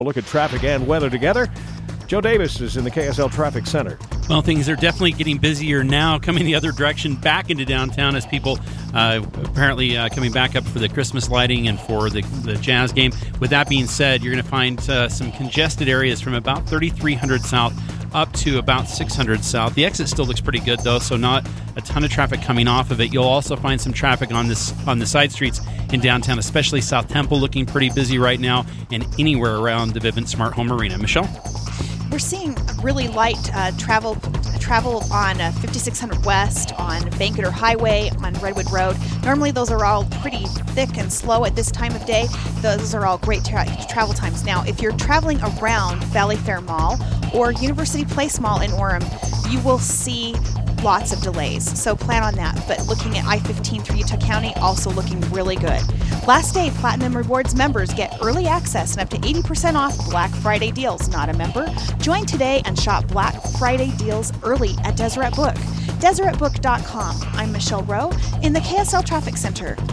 We'll look at traffic and weather together. Joe Davis is in the KSL Traffic Center. Well, things are definitely getting busier now, coming the other direction back into downtown as people apparently coming back up for the Christmas lighting and for the Jazz game. With that being said, you're going to find some congested areas from about 3300 South up to about 600 South. The exit still looks pretty good, though, so not a ton of traffic coming off of it. You'll also find some traffic on the side streets in downtown, especially South Temple, looking pretty busy right now, and anywhere around the Vivint Smart Home Arena. Michelle? We're seeing really light travel on 5600 West, on Banketer Highway, on Redwood Road. Normally those are all pretty thick and slow at this time of day. Those are all great travel times. Now, if you're traveling around Valley Fair Mall or University Place Mall in Orem, you will see lots of delays, so plan on that. But looking at I-15 through Utah County, also looking really good. Last day, Platinum Rewards members get early access and up to 80% off Black Friday deals. Not a member? Join today and shop Black Friday deals early at Deseret Book. DeseretBook.com. I'm Michelle Rowe in the KSL Traffic Center.